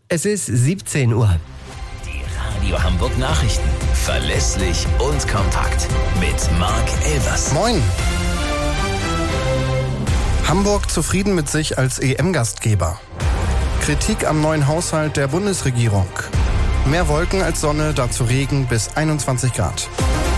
Es ist 17 Uhr. Die Radio Hamburg Nachrichten. Verlässlich und kompakt. Mit Marc Elvers. Moin. Hamburg zufrieden mit sich als EM-Gastgeber. Kritik am neuen Haushalt der Bundesregierung. Mehr Wolken als Sonne, dazu Regen bis 21 Grad.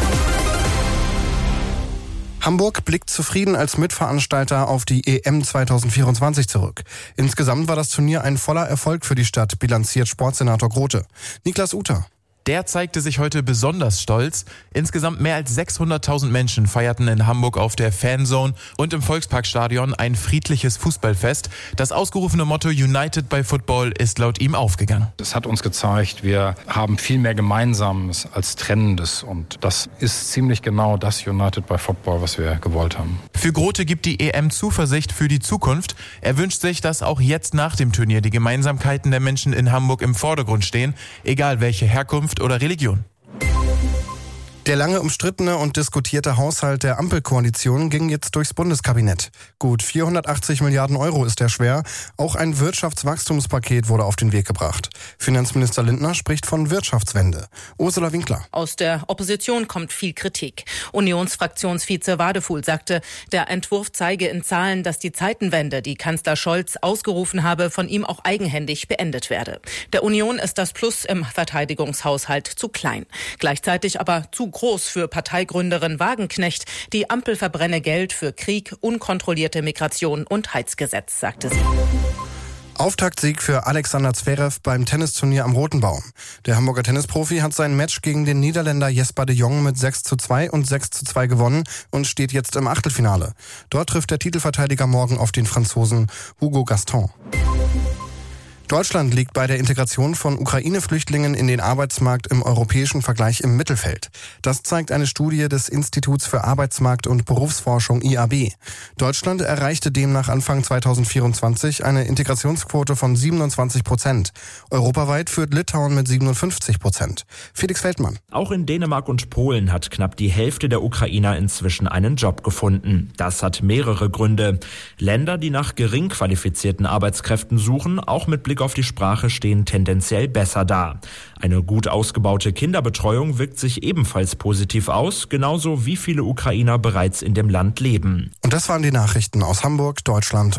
Hamburg blickt zufrieden als Mitveranstalter auf die EM 2024 zurück. Insgesamt war das Turnier ein voller Erfolg für die Stadt, bilanziert Sportsenator Grote. Niklas Uter. Der zeigte sich heute besonders stolz. Insgesamt mehr als 600.000 Menschen feierten in Hamburg auf der Fanzone und im Volksparkstadion ein friedliches Fußballfest. Das ausgerufene Motto United by Football ist laut ihm aufgegangen. Es hat uns gezeigt, wir haben viel mehr Gemeinsames als Trennendes. Und das ist ziemlich genau das United by Football, was wir gewollt haben. Für Grote gibt die EM Zuversicht für die Zukunft. Er wünscht sich, dass auch jetzt nach dem Turnier die Gemeinsamkeiten der Menschen in Hamburg im Vordergrund stehen, egal welche Herkunft oder Religion. Der lange umstrittene und diskutierte Haushalt der Ampelkoalition ging jetzt durchs Bundeskabinett. Gut 480 Milliarden Euro ist er schwer. Auch ein Wirtschaftswachstumspaket wurde auf den Weg gebracht. Finanzminister Lindner spricht von Wirtschaftswende. Ursula Winkler. Aus der Opposition kommt viel Kritik. Unionsfraktionsvize Wadefuhl sagte, der Entwurf zeige in Zahlen, dass die Zeitenwende, die Kanzler Scholz ausgerufen habe, von ihm auch eigenhändig beendet werde. Der Union ist das Plus im Verteidigungshaushalt zu klein. Gleichzeitig aber zu groß für Parteigründerin Wagenknecht. Die Ampel verbrenne Geld für Krieg, unkontrollierte Migration und Heizgesetz, sagte sie. Auftaktsieg für Alexander Zverev beim Tennisturnier am Roten Baum. Der Hamburger Tennisprofi hat sein Match gegen den Niederländer Jesper de Jong mit 6:2 und 6:2 gewonnen und steht jetzt im Achtelfinale. Dort trifft der Titelverteidiger morgen auf den Franzosen Hugo Gaston. Deutschland liegt bei der Integration von Ukraine-Flüchtlingen in den Arbeitsmarkt im europäischen Vergleich im Mittelfeld. Das zeigt eine Studie des Instituts für Arbeitsmarkt- und Berufsforschung IAB. Deutschland erreichte demnach Anfang 2024 eine Integrationsquote von 27%. Europaweit führt Litauen mit 57%. Felix Feldmann. Auch in Dänemark und Polen hat knapp die Hälfte der Ukrainer inzwischen einen Job gefunden. Das hat mehrere Gründe. Länder, die nach gering qualifizierten Arbeitskräften suchen, auch mit Blick auf die Sprache, stehen tendenziell besser da. Eine gut ausgebaute Kinderbetreuung wirkt sich ebenfalls positiv aus, genauso wie viele Ukrainer bereits in dem Land leben. Und das waren die Nachrichten aus Hamburg, Deutschland